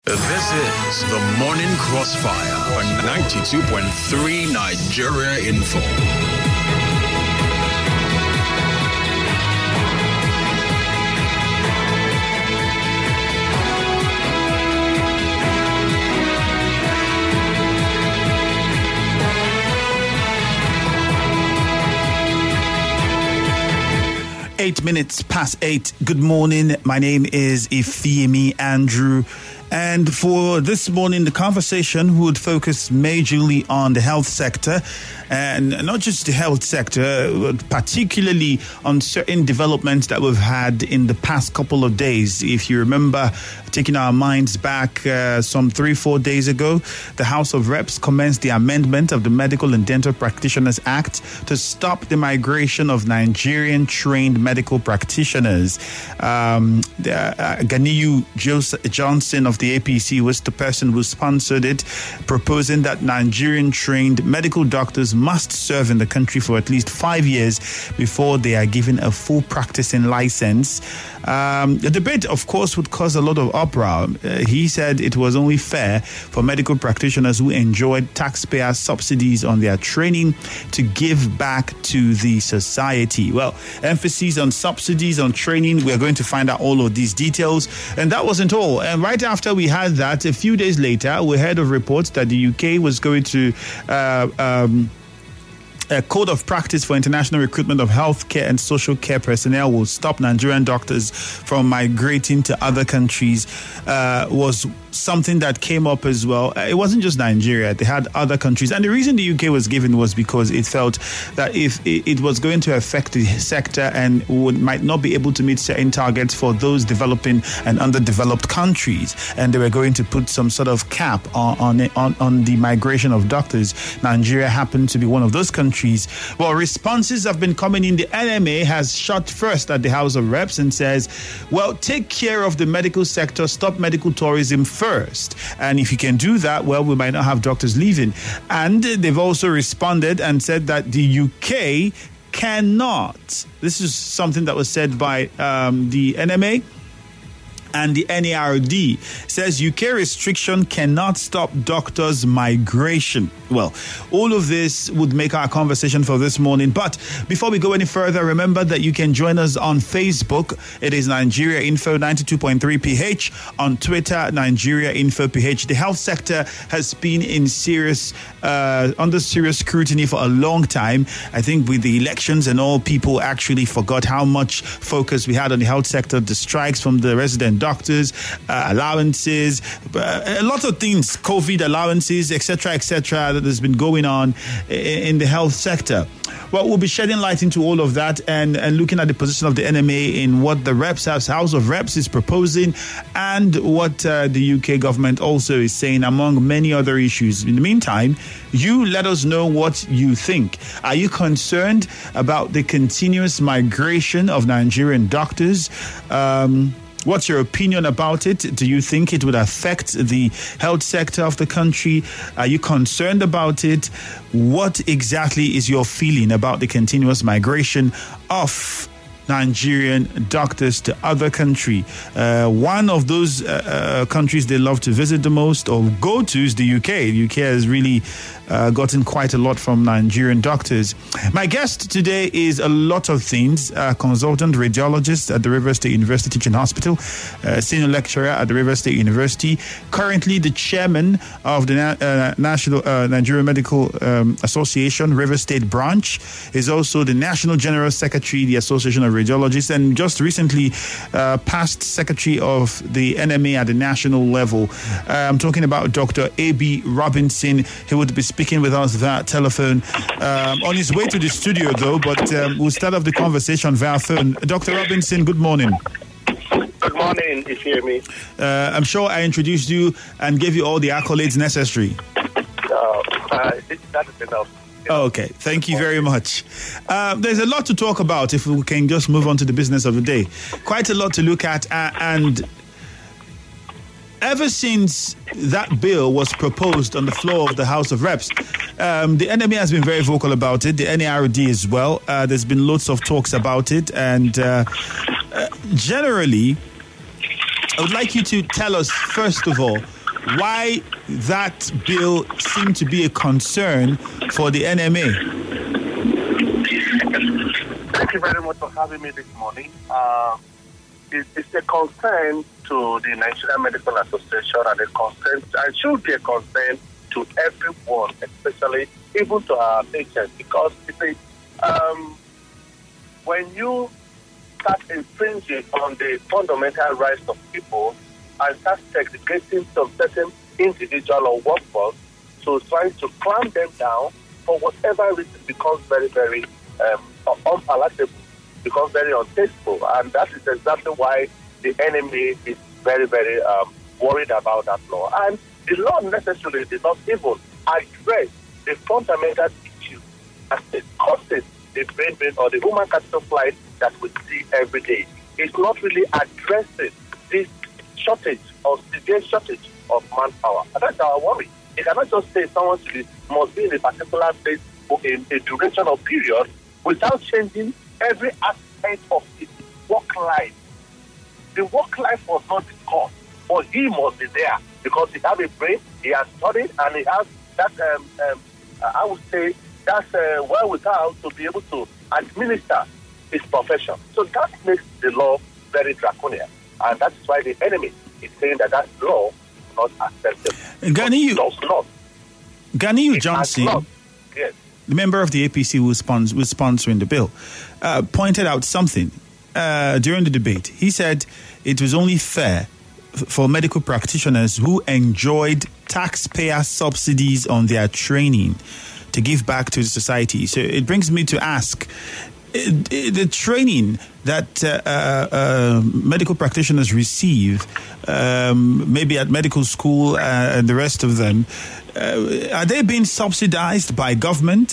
This is the Morning Crossfire on 92.3 Nigeria Info. 8 minutes past 8. Good morning. My name is Ifeemi Andrew. And for this morning, the conversation would focus majorly on the health sector, and not just the health sector, but particularly on certain developments that we've had in the past couple of days. If you remember, taking our minds back some 3-4 days ago, the House of Reps commenced the amendment of the Medical and Dental Practitioners Act to stop the migration of Nigerian-trained medical practitioners. Ganiyu Johnson of the APC was the person who sponsored it, proposing that Nigerian-trained medical doctors must serve in the country for at least 5 years before they are given a full practicing license. The debate, of course, would cause a lot of uproar. He said it was only fair for medical practitioners who enjoyed taxpayer subsidies on their training to give back to the society. Well, emphasis on subsidies on training, we're going to find out all of these details. And that wasn't all. And right after we had that, a few days later, we heard of reports that the UK was going to a code of practice for international recruitment of healthcare and social care personnel will stop Nigerian doctors from migrating to other countries, was something that came up as well. It wasn't just Nigeria. They had other countries. And the reason the UK was given was because it felt that if it was going to affect the sector and might not be able to meet certain targets for those developing and underdeveloped countries, and they were going to put some sort of cap on the migration of doctors. Nigeria happened to be one of those countries. Well, responses have been coming in. The NMA has shot first at the House of Reps and says, well, take care of the medical sector, stop medical tourism first. And if you can do that, well, we might not have doctors leaving. And they've also responded and said that the UK cannot. This is something that was said by the NMA. And the NARD says UK restriction cannot stop doctors' migration. Well, all of this would make our conversation for this morning. But before we go any further, remember that you can join us on Facebook. It is Nigeria Info 92.3 PH. On Twitter, Nigeria Info PH. The health sector has been in under serious scrutiny for a long time. I think with the elections and all, people actually forgot how much focus we had on the health sector, the strikes from the resident doctors, allowances, a lot of things, COVID allowances, etc., that has been going on in the health sector. Well, we'll be shedding light into all of that and looking at the position of the NMA in what the House of Reps is proposing and what the UK government also is saying, among many other issues. In the meantime, you let us know what you think. Are you concerned about the continuous migration of Nigerian doctors? What's your opinion about it? Do you think it would affect the health sector of the country? Are you concerned about it? What exactly is your feeling about the continuous migration of Nigerian doctors to other country? One of those countries they love to visit the most or go to is the UK. The UK has really gotten quite a lot from Nigerian doctors. My guest today is a lot of things. Consultant radiologist at the Rivers State University Teaching Hospital, senior lecturer at the Rivers State University, currently the chairman of the National Nigerian Medical Association, Rivers State Branch, is also the National General Secretary, the Association of Radiologists, and just recently past secretary of the NMA at the national level. I'm talking about Dr. A.B. Robinson. He would be speaking with us via telephone on his way to the studio, though, but we'll start off the conversation via phone. Dr. Robinson, good morning. Good morning, Ifeemi. I'm sure I introduced you and gave you all the accolades necessary. That is enough. Okay, thank you very much. There's a lot to talk about if we can just move on to the business of the day. Quite a lot to look at, and ever since that bill was proposed on the floor of the House of Reps, the NMA has been very vocal about it, the NARD as well. There's been lots of talks about it, and generally, I would like you to tell us, first of all, why that bill seemed to be a concern for the NMA. Thank you very much for having me this morning. It's a concern to the Nigerian Medical Association and should be a concern to everyone, especially even to our patients, because when you start infringing on the fundamental rights of people and start segregating some certain individual or workforce, so trying to clamp them down for whatever reason becomes very, very unpalatable, becomes very untasteful, and that is exactly why the enemy is very, very worried about that law. And the law necessarily did not even address the fundamental issue that causes the brain drain or the human capital flight that we see every day. It's not really addressing this shortage or severe shortage of manpower. And that's our worry. You cannot just say someone must be in a particular place for a duration or period without changing every aspect of his work life. The work life was not discussed, but he must be there because he has a brain, he has studied, and he has that, I would say, that's wherewithal to be able to administer his profession. So that makes the law very draconian, and that's why the enemy is saying that law is not acceptable. Ganiyu Johnson, yes, the member of the APC who was sponsoring the bill, pointed out something during the debate. He said it was only fair for medical practitioners who enjoyed taxpayer subsidies on their training to give back to the society. So it brings me to ask, the training that medical practitioners receive, maybe at medical school and the rest of them, are they being subsidized by government?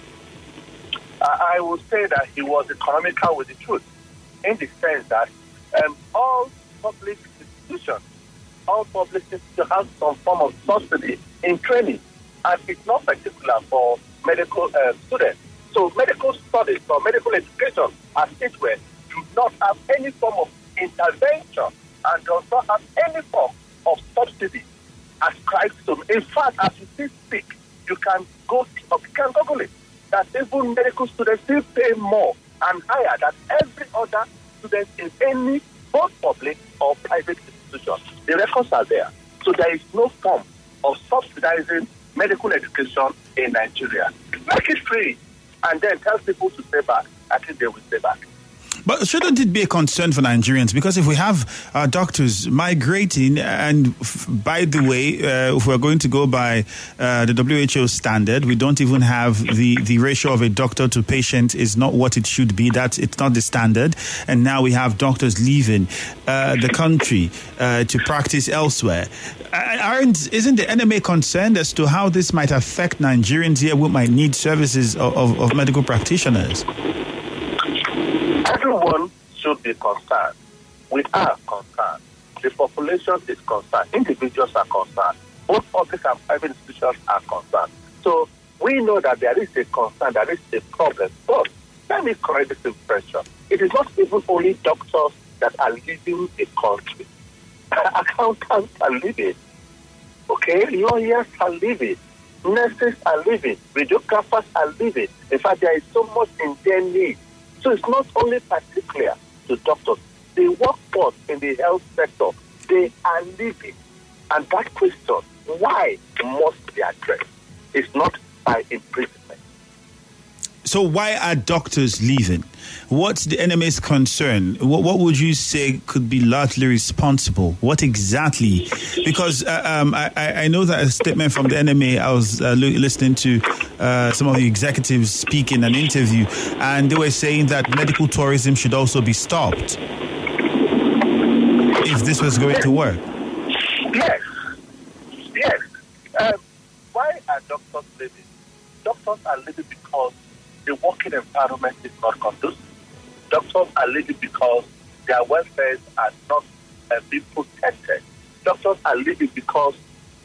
I would say that he was economical with the truth, in the sense that all public institutions have some form of subsidy in training, and it's not particular for medical students. So medical studies or medical education, as it were, do not have any form of intervention and does not have any form of subsidy ascribed to them. In fact, as you still speak, you can Google it, that even medical students still pay more and higher than every other student in any both public or private institution. The records are there. So there is no form of subsidizing medical education in Nigeria. Make it free and then tell people to stay back. I think they will stay back. But shouldn't it be a concern for Nigerians? Because if we have doctors migrating, and by the way, if we're going to go by the WHO standard, we don't even have the ratio of a doctor to patient is not what it should be. It's not the standard. And now we have doctors leaving the country to practice elsewhere. Isn't the NMA concerned as to how this might affect Nigerians here who might need services of medical practitioners? Everyone should be concerned. We are concerned. The population is concerned. Individuals are concerned. Both public and private institutions are concerned. So we know that there is a concern, there is a problem. But let me correct this impression. It is not even only doctors that are leaving the country. Accountants are leaving. Okay? Lawyers are leaving. Nurses are leaving. Radiographers are leaving. In fact, there is so much in their need. So it's not only particular to doctors. The workforce in the health sector, they are leaving. And that question, why, must be addressed. It's not by imprisonment. So why are doctors leaving? What's the NMA's concern? What would you say could be largely responsible? What exactly? Because I know that a statement from the NMA, I was listening to some of the executives speak in an interview, and they were saying that medical tourism should also be stopped if this was going to work. Yes. Why are doctors leaving? Doctors are leaving because the working environment is not conducive. Doctors are leaving because their welfare are not being protected. Doctors are leaving because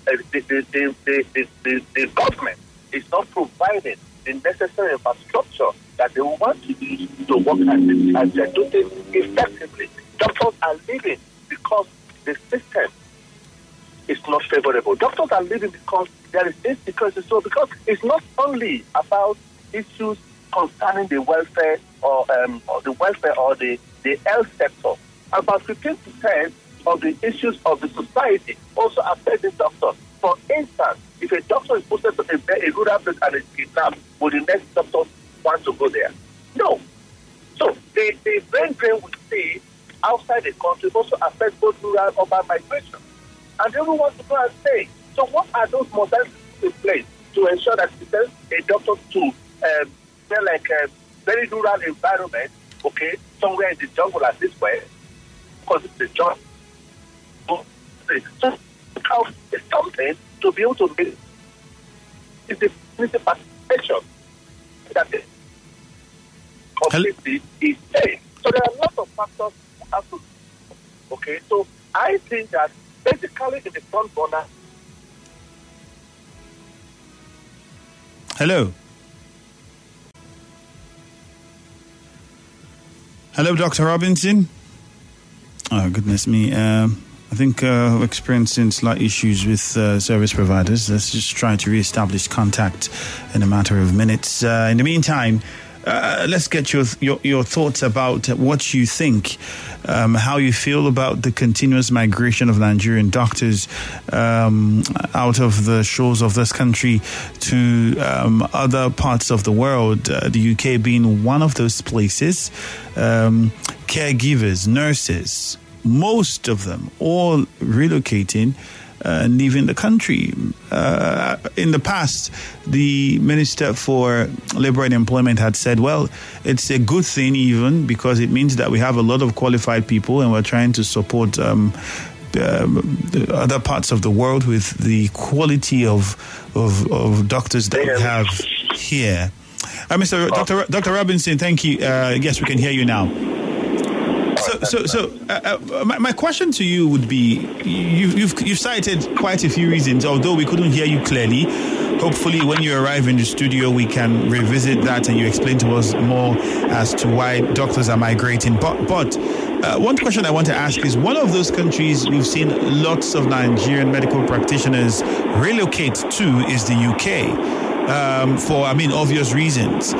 the government is not providing the necessary infrastructure that they want to use to work and do things effectively. Doctors are leaving because the system is not favorable. Doctors are leaving because there is insecurity. So because it's not only about issues concerning the welfare or the health sector. About 15% of the issues of the society also affect the doctor. For instance, if a doctor is posted to a rural place and is kidnapped, will the next doctor want to go there? No. So the brain drain we see outside the country also affects both rural and urban migration. And everyone wants to go and stay. So what are those modalities in place to ensure that we send a doctor to a very rural environment, okay, somewhere in the jungle as this way, because it's a job. So it's something to be able to make the participation that the community is saying. So there are lots of factors we have to. Okay, so I think that basically in the front burner. Hello. Hello, Dr. Robinson. Oh, goodness me. I think we're experiencing slight issues with service providers. Let's just try to reestablish contact in a matter of minutes. In the meantime, let's get your thoughts about what you think, how you feel about the continuous migration of Nigerian doctors out of the shores of this country to other parts of the world, the UK being one of those places. Caregivers, nurses, most of them all relocating and leaving the country. In the past, the Minister for Labour and Employment had said, well, it's a good thing even because it means that we have a lot of qualified people and we're trying to support the other parts of the world with the quality of doctors that we have here. Dr. Robinson, thank you. Yes, we can hear you now. So, my question to you would be: you've cited quite a few reasons, although we couldn't hear you clearly. Hopefully, when you arrive in the studio, we can revisit that and you explain to us more as to why doctors are migrating. But one question I want to ask is: one of those countries we've seen lots of Nigerian medical practitioners relocate to is the UK, for obvious reasons.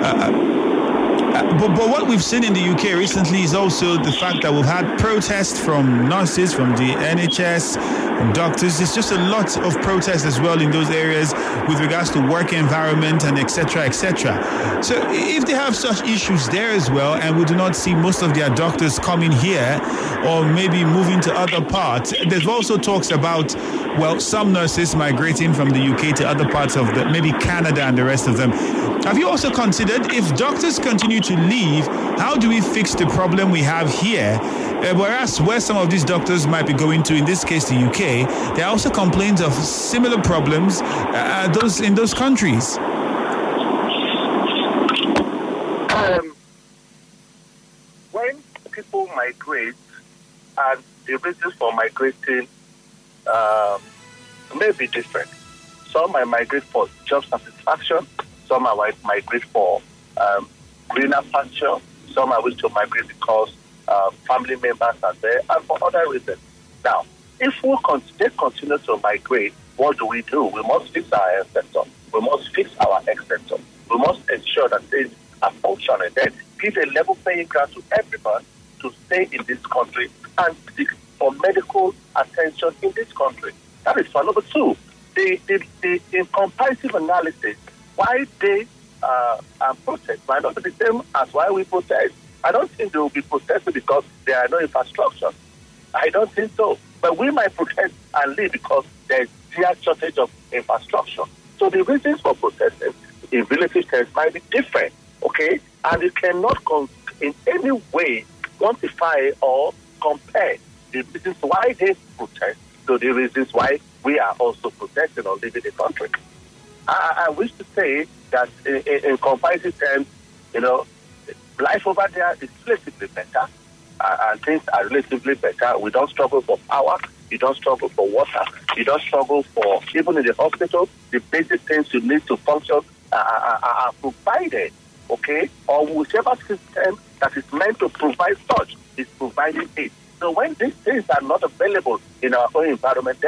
But what we've seen in the UK recently is also the fact that we've had protests from nurses, from the NHS, from doctors. There's just a lot of protests as well in those areas with regards to work environment and et cetera, et cetera. So if they have such issues there as well, and we do not see most of their doctors coming here or maybe moving to other parts, there's also talks about, some nurses migrating from the UK to other parts of maybe Canada and the rest of them. Have you also considered if doctors continue to leave, how do we fix the problem we have here? Whereas where some of these doctors might be going to, in this case the UK, there are also complaints of similar problems in those countries. When people migrate, and the reasons for migrating may be different. Some might migrate for job satisfaction. Some might migrate for greener pasture. Some are willing to migrate because family members are there, and for other reasons. Now, if they continue to migrate, what do? We must fix our health sector. We must fix our health sector. We must ensure that things are functioning. Then give a level playing ground to everyone to stay in this country and seek for medical attention in this country. That is for number two. In comparative analysis, why they protest might not be the same as why we protest. I don't think they will be protesting because there are no infrastructure. I don't think so. But we might protest and leave because there is a shortage of infrastructure. So the reasons for protesting in relative terms might be different, okay? And you cannot in any way quantify or compare the reasons why they protest to the reasons why we are also protesting or leaving the country. I wish to say that in comparative terms, life over there is relatively better, and things are relatively better. We don't struggle for power. You don't struggle for water. You don't struggle for, even in the hospital, the basic things you need to function are provided, okay? Or whichever system that is meant to provide such is providing it. So when these things are not available in our own environment, then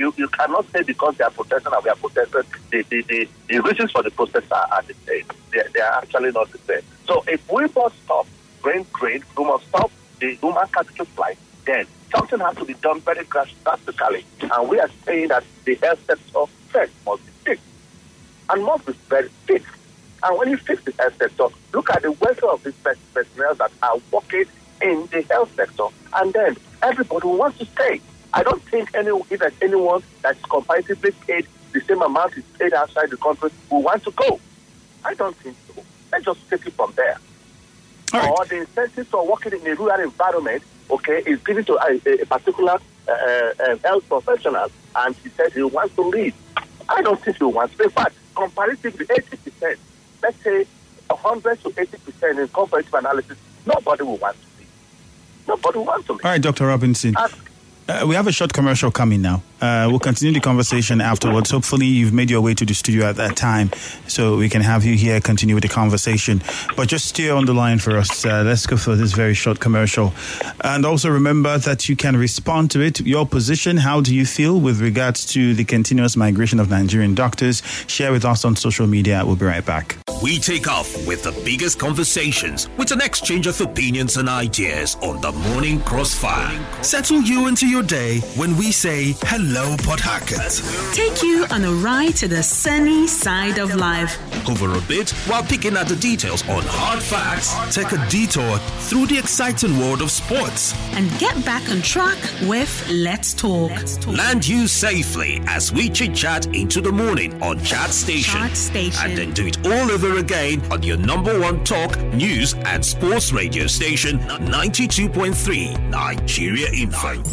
You cannot say because they are protesting and we are protesting, the reasons for the protests are the same. They are actually not the same. So if we must stop brain drain, we must stop the human capital flight, then something has to be done very drastically. And we are saying that the health sector first must be fixed and must be very fixed. And when you fix the health sector, look at the welfare of these personnel that are working in the health sector, and then everybody wants to stay. I don't think if there's anyone that's comparatively paid the same amount is paid outside the country will want to go. I don't think so. Let's just take it from there. Right. Or the incentives for working in a rural environment, is given to a particular health professional, and he said he wants to leave. I don't think he wants to. In fact, comparatively 80%, let's say 100 to 80% in comparative analysis, nobody will want to leave. Nobody will want to leave. All right, Dr. Robinson. We have a short commercial coming now. We'll continue the conversation afterwards. Hopefully, you've made your way to the studio at that time so we can have you here continue with the conversation. But just stay on the line for us. Let's go for this very short commercial. And also remember that you can respond to it. Your position, how do you feel with regards to the continuous migration of Nigerian doctors? Share with us on social media. We'll be right back. We take off with the biggest conversations with an exchange of opinions and ideas on the Morning Crossfire. Settle you into your day when we say hello, Port Harcourt. Take you on a ride to the sunny side of life. Over a bit while picking at the details on hard facts. Take a detour through the exciting world of sports. And get back on track with Let's Talk. Land you safely as we chit-chat into the morning on Chat Station. And then do it all over again on your number one talk, news and sports radio station, 92.3 Nigeria Info.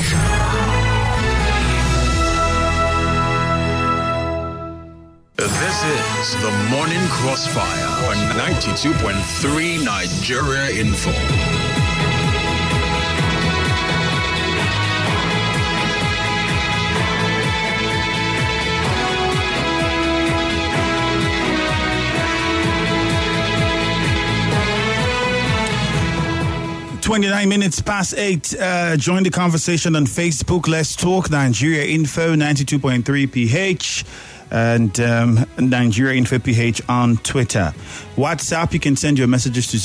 This is the Morning Crossfire on 92.3 Nigeria Info. (29:08). Join the conversation on Facebook. Let's Talk Nigeria Info 92.3 PH and Nigeria Info PH on Twitter. WhatsApp, you can send your messages to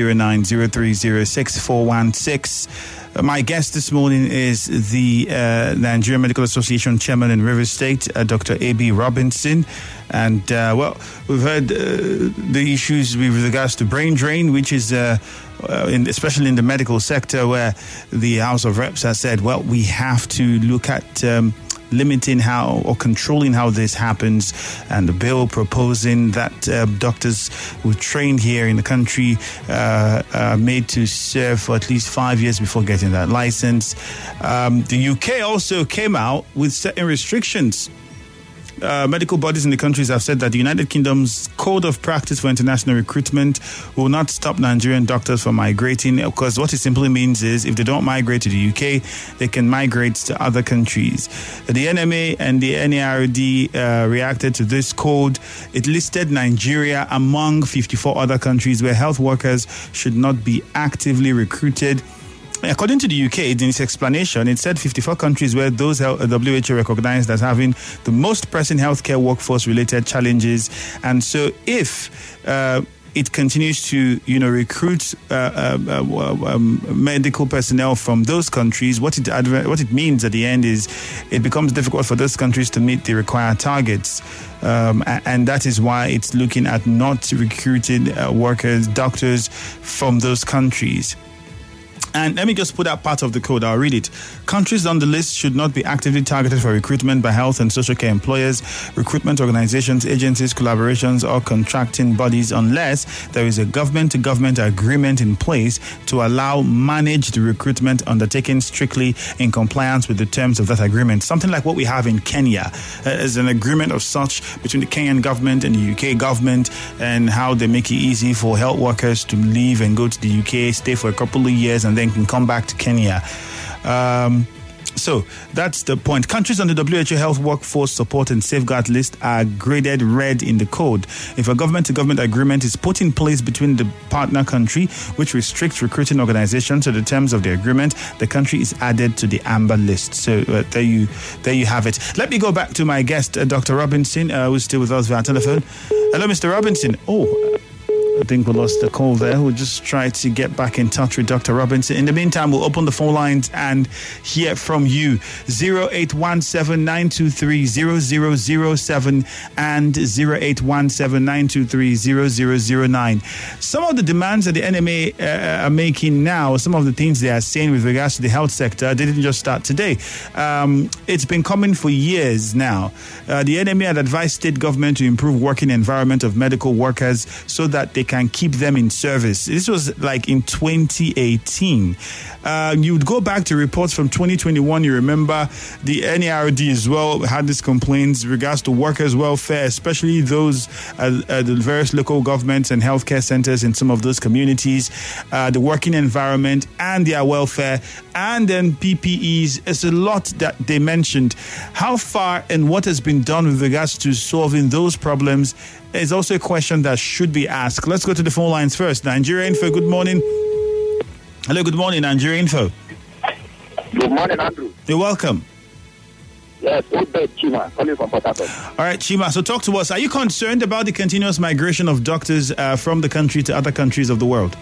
0809-030-6416. My guest this morning is the Nigerian Medical Association Chairman in Rivers State, Dr. A.B. Robinson. And, we've heard the issues with regards to brain drain, which is, especially in the medical sector, where the House of Reps has said, well, we have to look at limiting how or controlling how this happens, and the bill proposing that doctors who trained here in the country are made to serve for at least 5 years before getting that license. The UK also came out with certain restrictions. Medical bodies in the countries have said that the United Kingdom's Code of Practice for International Recruitment will not stop Nigerian doctors from migrating, because what it simply means is if they don't migrate to the UK, they can migrate to other countries. The NMA and the NARD reacted to this code. It listed Nigeria among 54 other countries where health workers should not be actively recruited. According to the UK, in its explanation, it said 54 countries where those WHO recognized as having the most pressing healthcare workforce-related challenges. And so if it continues to, recruit medical personnel from those countries, what it means at the end is it becomes difficult for those countries to meet the required targets. And that is why it's looking at not recruiting doctors from those countries. And let me just put out part of the code. I'll read it. Countries on the list should not be actively targeted for recruitment by health and social care employers, recruitment organizations, agencies, collaborations, or contracting bodies unless there is a government-to-government agreement in place to allow managed recruitment undertaken strictly in compliance with the terms of that agreement. Something like what we have in Kenya is an agreement of such between the Kenyan government and the UK government, and how they make it easy for health workers to leave and go to the UK, stay for a couple of years, and then can come back to Kenya. So that's the point. Countries on the WHO Health Workforce Support and Safeguard list are graded red in the code. If a government-to-government agreement is put in place between the partner country, which restricts recruiting organizations to the terms of the agreement, the country is added to the amber list. So there you have it. Let me go back to my guest, Dr. Robinson, who's still with us via telephone. Hello, Mr. Robinson. I think we lost the call there. We'll just try to get back in touch with Dr. Robinson. In the meantime, we'll open the phone lines and hear from you. 0817-923-0007 and 0817-923-0009. Some of the demands that the NMA are making now, some of the things they are saying with regards to the health sector, they didn't just start today. It's been coming for years now. The NMA had advised state government to improve working environment of medical workers so that they can keep them in service. This was like in 2018. You would go back to reports from 2021. You remember the NARD as well had these complaints regards to workers' welfare, especially those at the various local governments and healthcare centers in some of those communities, the working environment and their welfare, and then PPEs. It's a lot that they mentioned. How far and what has been done with regards to solving those problems is also a question that should be asked. Let's go to the phone lines first. Nigeria Info, good morning. Hello, good morning, Nigeria Info. Good morning, Andrew. You're welcome. Yes, Chima, calling from Port Harcourt. All right, Chima, so talk to us. Are you concerned about the continuous migration of doctors from the country to other countries of the world?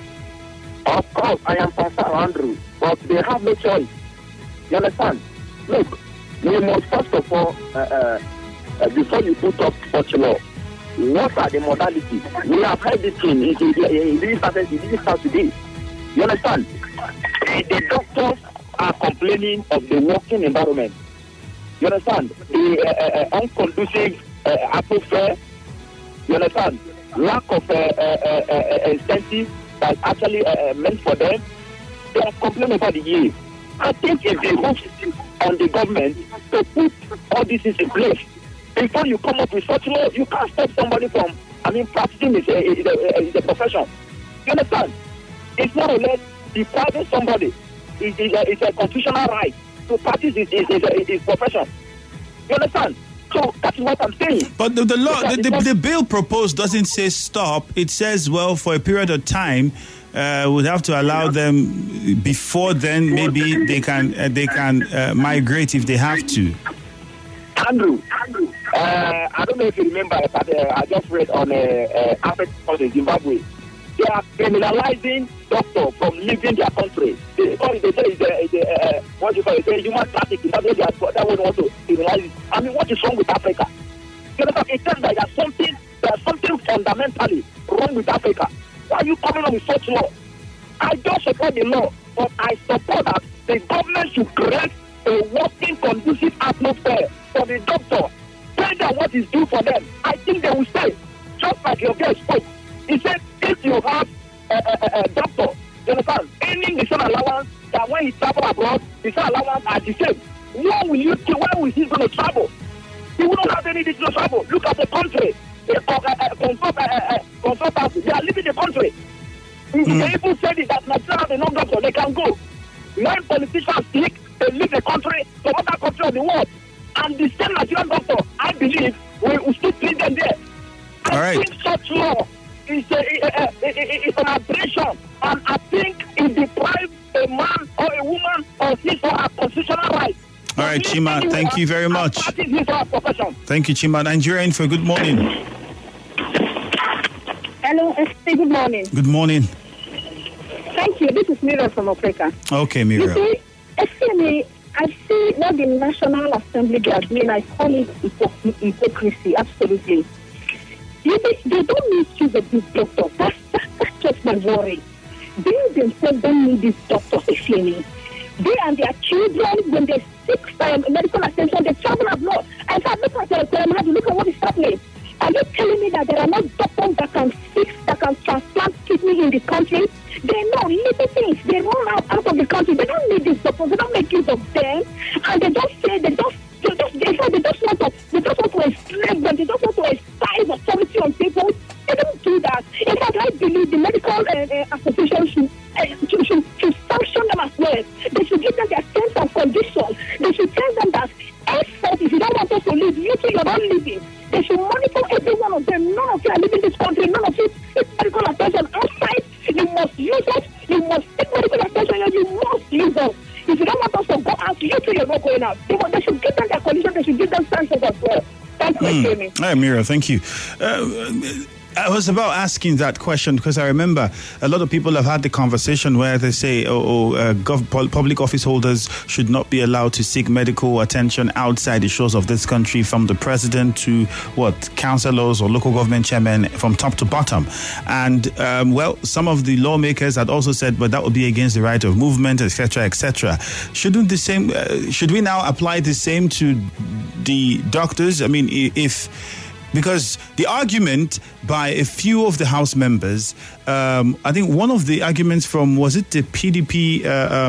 Of course, I am concerned, Andrew, but they have no choice. You understand? Look, we must first of all, before you put up such law, what are the modalities? We have heard this thing. It didn't start today. You understand? The doctors are complaining of the working environment. You understand? The unconducive atmosphere. You understand? Lack of incentive that's actually meant for them. They have complained about the years. I think it's the hope on the government to put all this in place. Before you come up with such law, you can't stop somebody from, practicing is a profession. You understand? It's more or less depriving somebody. It's a constitutional right to practice his profession. You understand? So that's what I'm saying. But the law, the bill proposed doesn't say stop. It says, well, for a period of time, we'd have to allow them before then. Maybe they can migrate if they have to. Andrew, I don't know if you remember, but I just read on Africa called Zimbabwe. They are criminalizing doctors from leaving their country. They say it's what you call it, human trafficking. That's what they want to criminalize it. What is wrong with Africa? You know, it tells that there's something fundamentally wrong with Africa. Why are you coming up with such law? I don't support the law, but I support that the government should create a working conducive atmosphere for the doctor. Tell them what is due for them. I think they will say, just like your guest spoke. He said, if you have a doctor, you understand, earning the same allowance that when he travel abroad, the same allowance are the same. Where will he going to travel? He will not have any digital travel. Look at the country. Consultants, they are leaving the country. They even said it that Nigeria have enough doctors, they can go. When politicians speak, they leave the country to other countries of the world. And the same Nigerian doctor, I believe, will still treat them there. I think such law is an aberration, and I think it deprives a man or a woman of his or her constitutional rights. All right, Chima, thank you very much. Thank you, Chima. Nigeria Info, good morning. Hello, good morning. Good morning. Thank you. This is Miriam from Africa. Okay, Miriam. You see, I see what the National Assembly does mean. I call it hypocrisy, absolutely. They don't need to use a big doctor. That's just my worry. They themselves don't need these doctors, They and their children, when they seek medical attention, they travel abroad. And so look at what is happening. Are you telling me that there are no doctors that can fix, that can transplant kidney in the country? They know little things. They run out of the country. They don't need these doctors. They don't make use of them. And they just say they just want to enslave them. They just want to exercise authority on people. They don't do that. In fact, I believe the medical association should sanction them as well. They should give them their terms and conditions to live. You two, you're not living. They should monitor every one of them. None of you are leaving this country. None of you take medical attention outside. You must use us. You must take medical attention and you must use us. If you don't want us to go out, you two, you're not going out. They should give them their condition. They should give them sanctions as well. Thanks for me. Hi, Mira. Thank you. I was about asking that question because I remember a lot of people have had the conversation where they say, public office holders should not be allowed to seek medical attention outside the shores of this country, from the president to councillors or local government chairmen, from top to bottom. And some of the lawmakers had also said, but that would be against the right of movement, etc., etc. Should we now apply the same to the doctors? I mean, because the argument by a few of the House members, I think one of the arguments from, was it the PDP,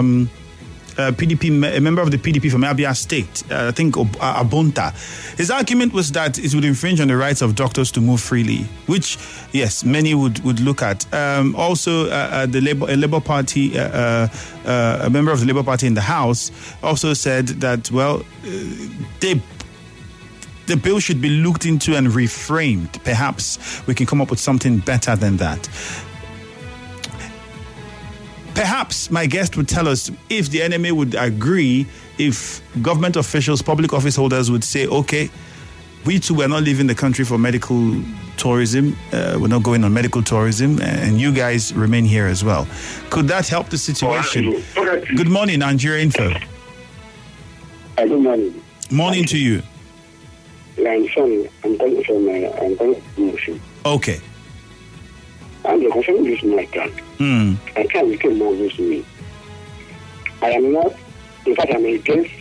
a member of the PDP from Abia State, I think Abonta, his argument was that it would infringe on the rights of doctors to move freely, which, yes, many would look at. Also, a Labour Party, a member of the Labour Party in the House also said that, the bill should be looked into and reframed. Perhaps we can come up with something better than that. Perhaps my guest would tell us if the NMA would agree, if government officials, public office holders would say, okay, we too, we're not leaving the country for medical tourism. We're not going on medical tourism, and you guys remain here as well. Could that help the situation? Good morning, Nigeria Info. Good morning. Morning to you. I'm sorry, I'm going to motion. Okay. And the question is my turn. I can't become more with me. I am not, in fact, I'm against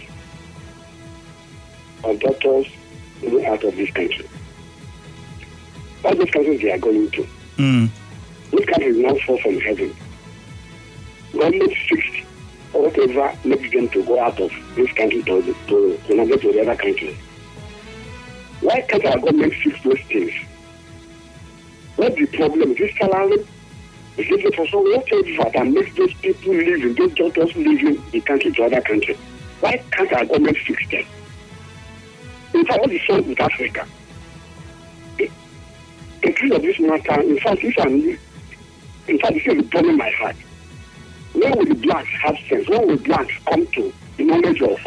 doctors moving out of this country. All these countries they are going to. This country is not far from heaven. Government fixed or whatever makes them to go out of this country to navigate to the other countries. Why can't our government fix those things? What's the problem? Is it salary? Is it for some whatever that makes those people living, those doctors living the country to other country? Why can't our government fix them? In fact, what is wrong with Africa? In terms of this matter, in fact, this is burning my heart. When will the blacks have sense? When will blacks come to the knowledge of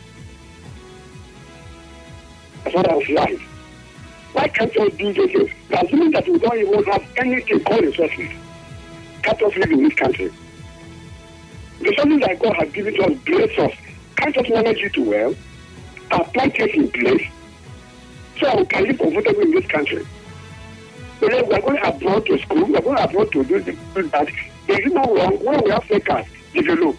what of life? Why can't we do this? That means that we don't even have anything called resources. Can't us live in this country? The something that God has given to us, bless us. Can't us manage it well? Apply things in place so we can live comfortably in this country. We are going abroad to school, we are going abroad to do that. Is it not wrong when we have fakers develop?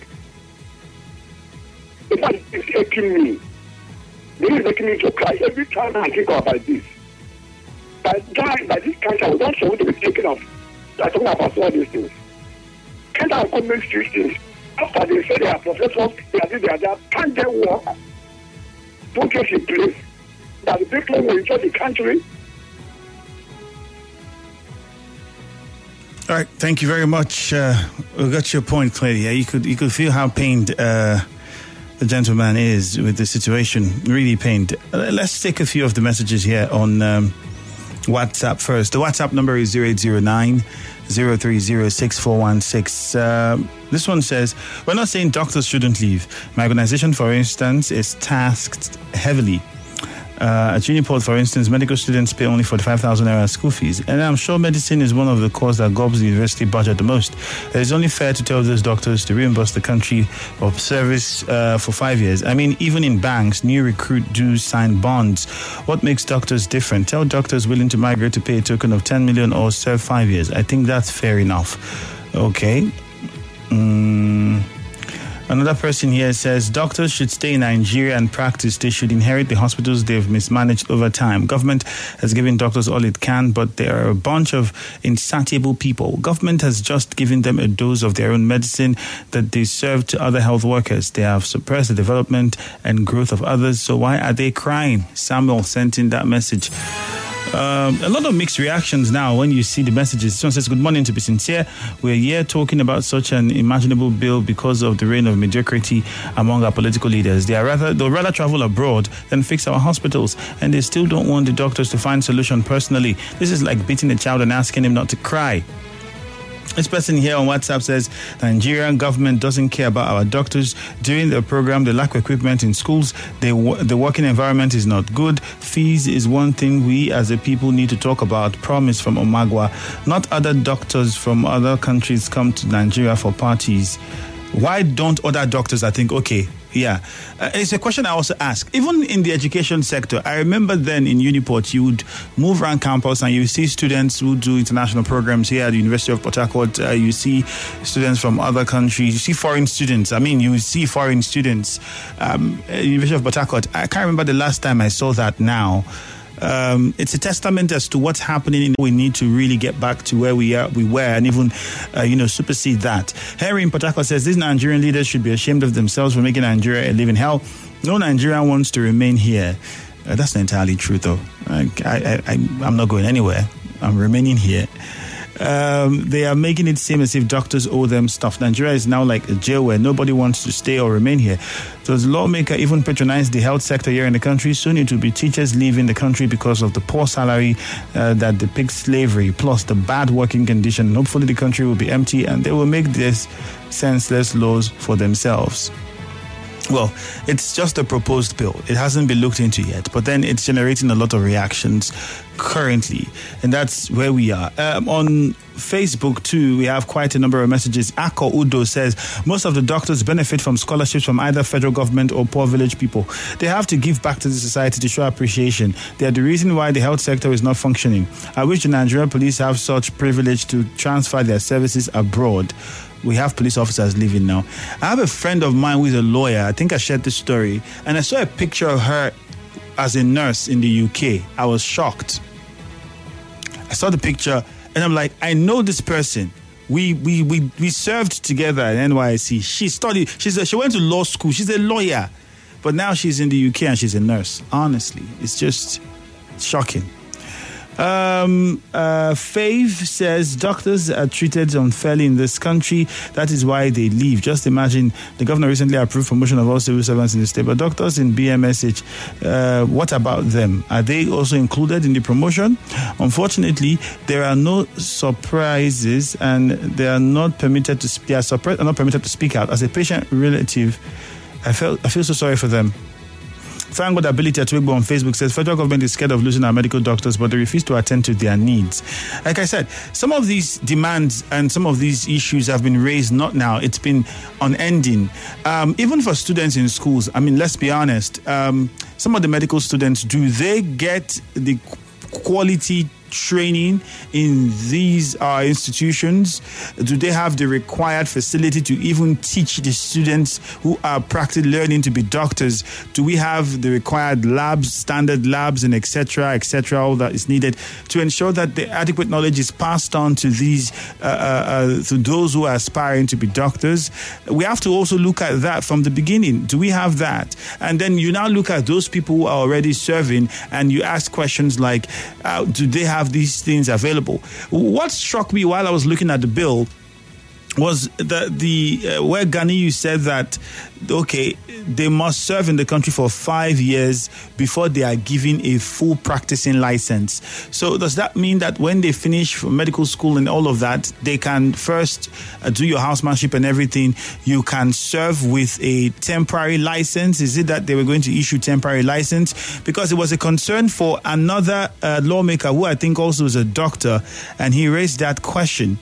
In fact, it's aching me. This is making me to cry every time I think about this. By this country, we don't want to be taken off. They're talking about all these things. Can't our government fix things? After they say they are professors, they are this, they are that, can't they work? Put this in place that the people will enjoy the country. All right, thank you very much. We got your point clearly. Yeah, you could feel how pained the gentleman is with the situation. Really pained. Let's take a few of the messages here on WhatsApp first. The WhatsApp number is 0809-030-6416. This one says, we're not saying doctors shouldn't leave. My organization, for instance, is tasked heavily. At Uniport, for instance, medical students pay only 45,000 naira school fees. And I'm sure medicine is one of the causes that gobs the university budget the most. It is only fair to tell those doctors to reimburse the country of service for 5 years. I mean, even in banks, new recruit do sign bonds. What makes doctors different? Tell doctors willing to migrate to pay a token of 10 million or serve 5 years. I think that's fair enough. Okay. Another person here says doctors should stay in Nigeria and practice. They should inherit the hospitals they've mismanaged over time. Government has given doctors all it can, but they are a bunch of insatiable people. Government has just given them a dose of their own medicine that they serve to other health workers. They have suppressed the development and growth of others. So why are they crying? Samuel sent in that message. A lot of mixed reactions now when you see the messages. Someone says, good morning, to be sincere. We're here talking about such an imaginable bill because of the reign of mediocrity among our political leaders. They'll rather travel abroad than fix our hospitals, and they still don't want the doctors to find solution personally. This is like beating a child and asking him not to cry. This person here on WhatsApp says, the Nigerian government doesn't care about our doctors. During the program, they lack equipment in schools. The working environment is not good. Fees is one thing we as a people need to talk about. Promise from Omagwa. Not other doctors from other countries come to Nigeria for parties. Why don't other doctors, I think, okay, yeah. It's a question I also ask. Even in the education sector, I remember then in Uniport, you would move around campus and you see students who do international programs here at the University of Port Harcourt. You see students from other countries. You see foreign students. University of Port Harcourt. I can't remember the last time I saw that now. It's a testament as to what's happening. We need to really get back to where we were, and even, supersede that. Harry in Port Harcourt says, these Nigerian leaders should be ashamed of themselves for making Nigeria a living hell. No Nigerian wants to remain here. That's not entirely true, though. I'm not going anywhere. I'm remaining here. They are making it seem as if doctors owe them stuff. Nigeria is now like a jail where nobody wants to stay or remain here. Does lawmaker even patronize the health sector here in the country? Soon it will be teachers leaving the country because of the poor salary that depicts slavery, plus the bad working condition. Hopefully the country will be empty and they will make these senseless laws for themselves. Well, it's just a proposed bill. It hasn't been looked into yet, but then it's generating a lot of reactions currently, and that's where we are. On Facebook too, we have quite a number of messages. Ako Udo says, most of the doctors benefit from scholarships from either federal government or poor village people. They have to give back to the society to show appreciation. They are the reason why the health sector is not functioning. I wish the Nigerian police have such privilege to transfer their services abroad. We have police officers living now. I have a friend of mine who is a lawyer. I think I shared this story. And I saw a picture of her as a nurse in the UK. I was shocked. I saw the picture and I'm like, I know this person. We served together at NYSC. She studied. She went to law school. She's a lawyer. But now she's in the UK and she's a nurse. Honestly, it's just shocking. Fave says doctors are treated unfairly in this country. That is why they leave. Just imagine the governor recently approved promotion of all civil servants in the state, but doctors in BMSH, what about them? Are they also included in the promotion? Unfortunately, there are no surprises and they are not permitted to speak out. As a patient relative, I feel so sorry for them. Thank God Ability at Wigbo on Facebook says federal government is scared of losing our medical doctors, but they refuse to attend to their needs. Like I said, some of these demands and some of these issues have been raised, not now, it's been unending. Even for students in schools, let's be honest, some of the medical students, do they get the quality training in these institutions? Do they have the required facility to even teach the students who are practically learning to be doctors? Do we have the required labs, standard labs, and etc., all that is needed to ensure that the adequate knowledge is passed on to these to those who are aspiring to be doctors? We have to also look at that from the beginning. Do we have that? And then you now look at those people who are already serving and you ask questions like, do they have these things available? What struck me while I was looking at the bill was where Ganiyu said that, okay, they must serve in the country for 5 years before they are given a full practicing license. So does that mean that when they finish medical school and all of that, they can first do your housemanship and everything, you can serve with a temporary license? Is it that they were going to issue temporary license? Because it was a concern for another lawmaker who I think also is a doctor, and he raised that question.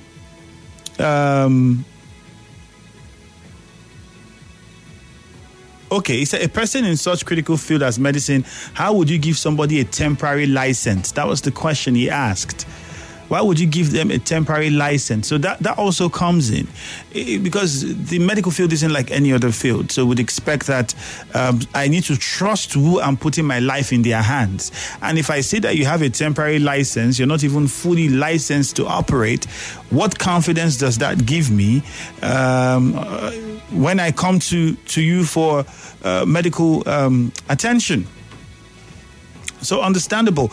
Okay, he said, a person in such critical field as medicine, how would you give somebody a temporary license? That was the question he asked. Why would you give them a temporary license? So that also comes in, because the medical field isn't like any other field. So we'd expect that I need to trust who I'm putting my life in their hands. And if I say that you have a temporary license, you're not even fully licensed to operate, what confidence does that give me when I come to you for medical attention? So understandable.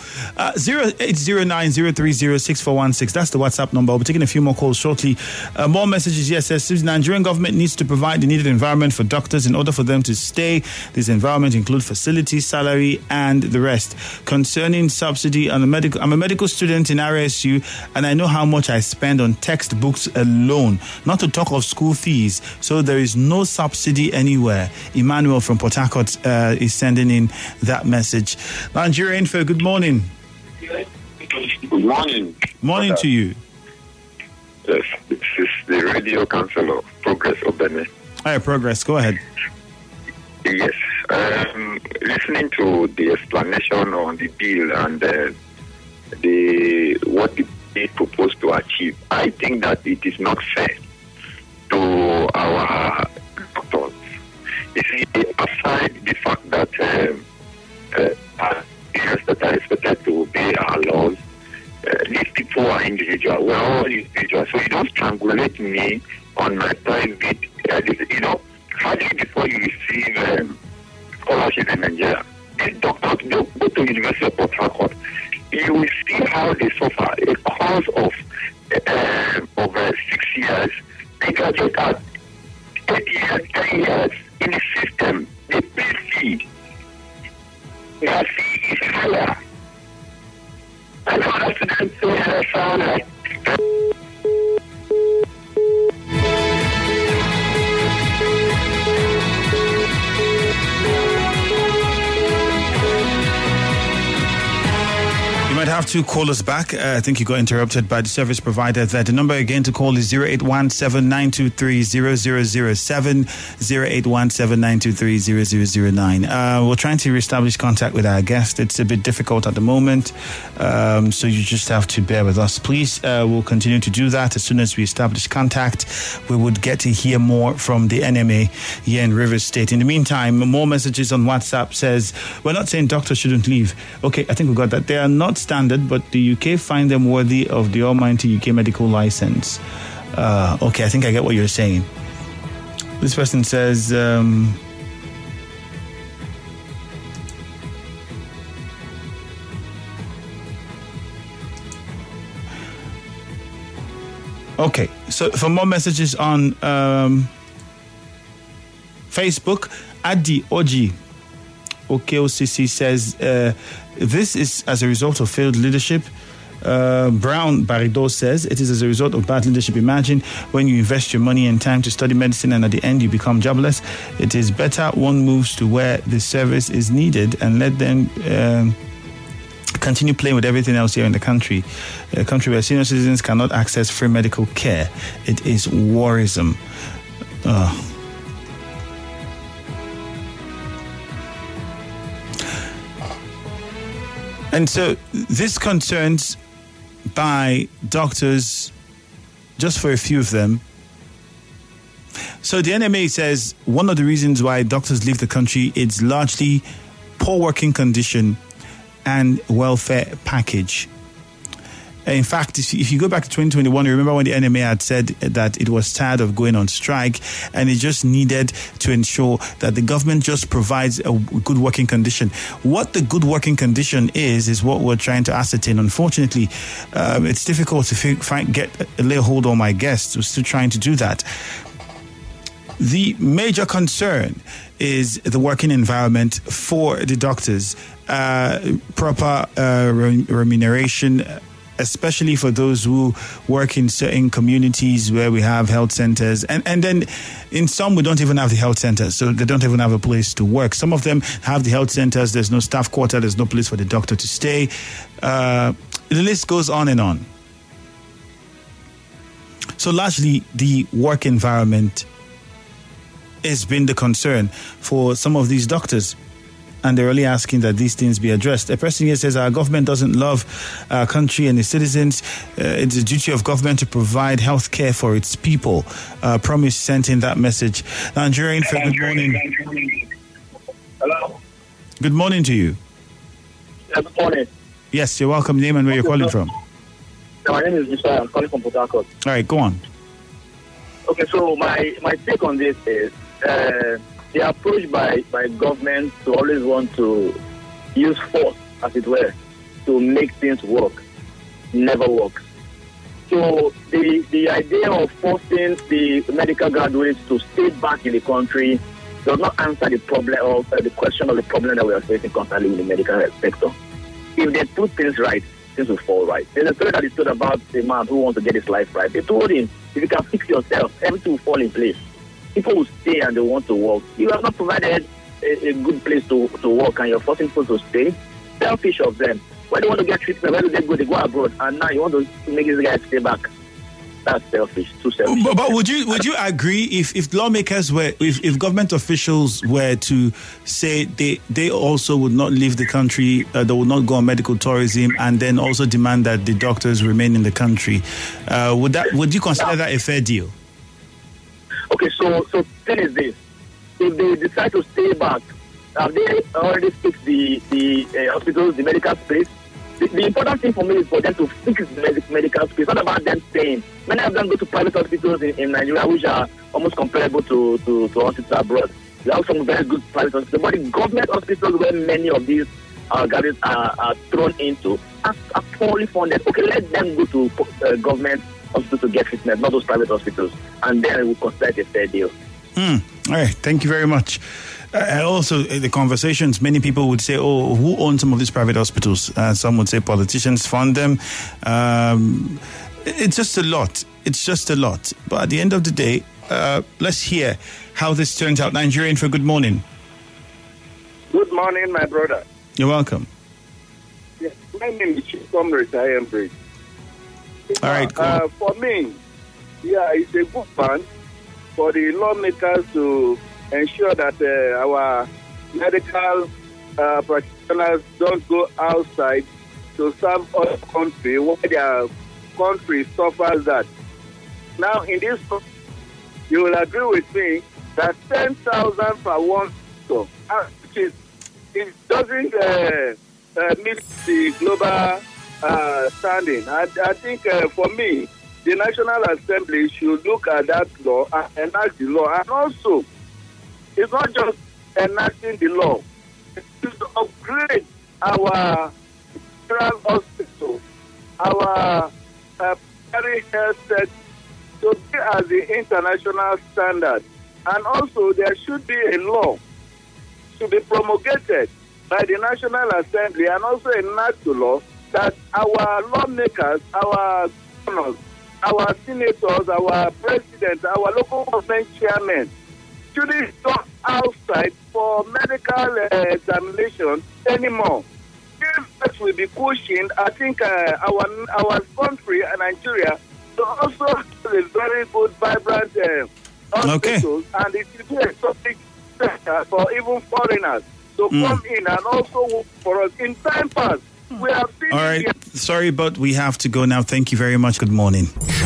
0809-030-6416. That's the WhatsApp number. I'll be taking a few more calls shortly. More messages. Yes, says the Nigerian government needs to provide the needed environment for doctors in order for them to stay. This environment includes facilities, salary, and the rest. Concerning subsidy on I'm a medical student in RSU, and I know how much I spend on textbooks alone, not to talk of school fees. So there is no subsidy anywhere. Emmanuel from Port Harcourt is sending in that message. Nigeria Info, good morning. Good morning. Morning to you. Yes, this is the Radio Council of Progress Obene. Hi, Progress, go ahead. Yes, listening to the explanation on the bill and what the bill proposed to achieve, I think that it is not fair to our doctors. You see, aside the fact that that are expected to obey our laws, these people are individual. We're all individuals. So you don't strangulate me on my private, hardly before you receive scholarship in Nigeria. These doctors, they go to University of Port Harcourt. You will see how they suffer. A course of 6 years, they graduate at 8 years, 10 years in the system. They pay fee. Their fee is higher. And other students sound like might have to call us back. I think you got interrupted by the service provider there. The number again to call is 0817-923-0007, 0817-923-0009. We're trying to reestablish contact with our guest. It's a bit difficult at the moment, so you just have to bear with us. Please, we'll continue to do that. As soon as we establish contact, we would get to hear more from the NMA here in Rivers State. In the meantime, more messages on WhatsApp says, we're not saying doctors shouldn't leave. Okay, I think we got that. They are not standard, but the UK find them worthy of the almighty UK medical license. Okay, I think I get what you're saying. This person says, okay, so for more messages on Facebook, Adi Oji OKOCC says, this is as a result of failed leadership. Brown Barido says, it is as a result of bad leadership. Imagine when you invest your money and time to study medicine and at the end you become jobless. It is better one moves to where the service is needed and let them continue playing with everything else here in the country. A country where senior citizens cannot access free medical care. It is worrisome. And so this concerns by doctors, just for a few of them. So the NMA says one of the reasons why doctors leave the country is largely poor working condition and welfare package. In fact, if you go back to 2021, you remember when the NMA had said that it was tired of going on strike and it just needed to ensure that the government just provides a good working condition. What the good working condition is what we're trying to ascertain. Unfortunately, it's difficult to lay hold on my guests. We're still trying to do that. The major concern is the working environment for the doctors, proper remuneration, especially for those who work in certain communities where we have health centers. And then in some, we don't even have the health centers, so they don't even have a place to work. Some of them have the health centers. There's no staff quarter. There's no place for the doctor to stay. The list goes on and on. So largely, the work environment has been the concern for some of these doctors. And they're really asking that these things be addressed. A person here says our government doesn't love our country and its citizens. It's the duty of government to provide health care for its people. Promise sent in that message. Nigerian, good morning. Hello. Good morning to you. Yeah, good morning. Yes, you're welcome. Name and where you're calling from. My name is Mr. I'm calling from Port Harcourt. All right, go on. Okay, so my take on this is the approach by government to always want to use force as it were, to make things work never works. So the idea of forcing the medical graduates to stay back in the country does not answer the problem of the question of the problem that we are facing constantly in the medical health sector. If they put things right, things will fall right. There's a story that is told about a man who wants to get his life right. They told him, if you can fix yourself, everything will fall in place. People will stay and they want to work. You have not provided a good place to work and you're forcing people to stay. Selfish of them. When they want to get treatment, where do they go? They go abroad. And now you want to make these guys stay back. That's selfish. Too selfish. But would you agree if lawmakers were, if government officials were to say they also would not leave the country, they would not go on medical tourism, and then also demand that the doctors remain in the country, would you consider that a fair deal? Okay, so thing is this: if they decide to stay back, have they already fixed the hospitals, the medical space? The important thing for me is for them to fix the medical space. It's not about them staying. Many of them go to private hospitals in Nigeria, which are almost comparable to hospitals abroad. We have some very good private hospitals, but the government hospitals where many of these graduates are thrown into are poorly funded. Okay, let them go to government hospitals to get treatment, not those private hospitals, and then we'll consider it a fair deal. All right, thank you very much. Also, the conversations, many people would say, oh, who owns some of these private hospitals? Some would say politicians fund them. It's just a lot. But at the end of the day, let's hear how this turns out. Nigerian, for good morning. Good morning, my brother. You're welcome. Yes, my name is Chief Comrade I.M. Bridge. All right, cool. For me, it's a good plan for the lawmakers to ensure that our medical practitioners don't go outside to serve other country where their country suffers that. Now, in this, you will agree with me that 10,000 for one store, which is, it doesn't meet the global standing. I think for me, the National Assembly should look at that law and enact the law. And also, it's not just enacting the law. It's to upgrade our federal hospital, our primary health sector to be as the international standard. And also, there should be a law to be promulgated by the National Assembly and also enact the law that our lawmakers, our governors, our senators, our presidents, our local government chairmen shouldn't go outside for medical examination anymore. If that will be cushioned, I think our country, Nigeria, will also have a very good, vibrant hospitals, and it will be a topic for even foreigners to come in and also work for us. In time past, we have seen... All right, sorry, but we have to go now. Thank you very much. Good morning.